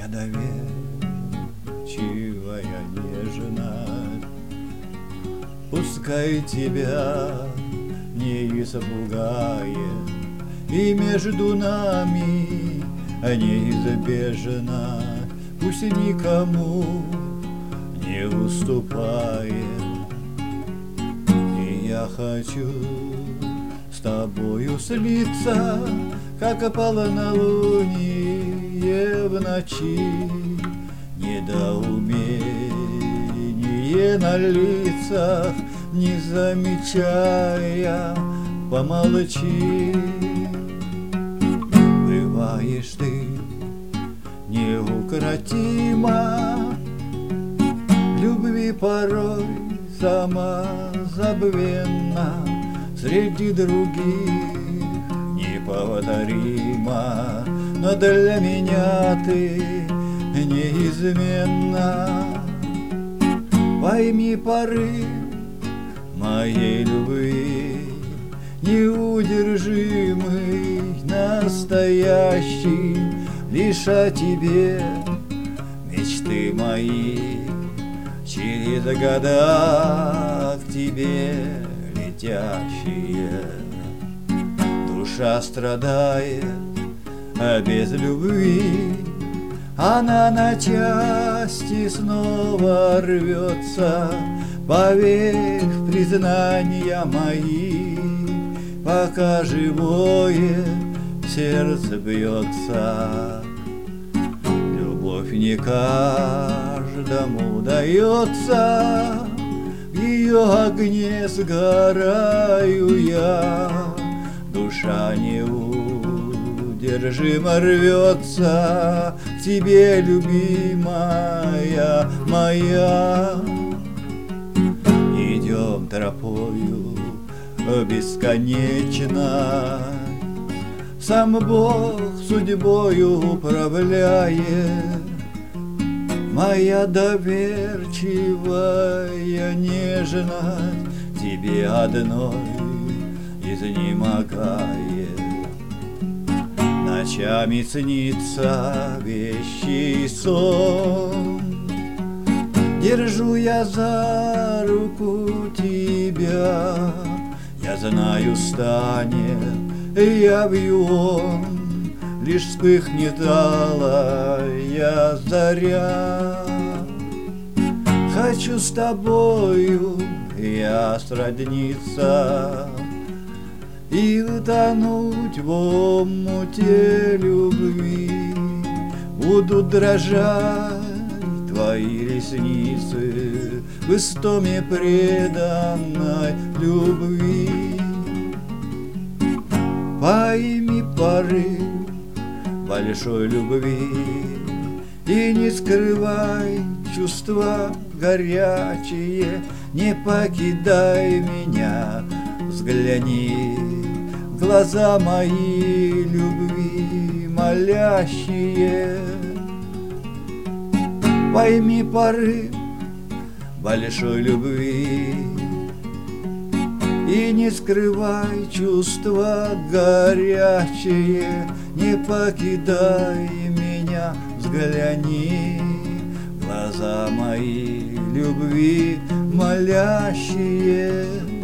Моя доверчивая нежность, пускай тебя не испугает, и между нами неизбежно, пусть никому не уступает. И я хочу с тобою слиться, как полнолуние в ночи. Недоумение на лицах не замечая, помолчи. Бываешь ты неукротима, любви порой самозабвенна, среди других неповторима, но для меня ты неизменна. Пойми порыв моей любви, неудержимый, настоящий, лишь о тебе мечты мои через года к тебе летящие. Душа страдает без любви, она на части снова рвется. Поверь в признания мои, пока живое сердце бьется. Любовь не каждому дается, в ее огне сгораю я. Душа неудержимо рвется к тебе, любимая моя. Идем тропою бесконечно, сам Бог судьбою управляет. Моя доверчивая нежность тебе одной изнемогает. Ночами снится вещий сон, держу я за руку тебя. Я знаю, станет явью он, лишь вспыхнет алая заря. Хочу с тобою я сродниться и утонуть в омуте любви. Будут дрожать твои ресницы в истоме преданной любви. Пойми порыв большой любви и не скрывай чувства горячие. Не покидай меня, взгляни в глаза мои любви молящие. Пойми порыв большой любви и не скрывай чувства горячие. Не покидай меня, взгляни в глаза мои любви молящие.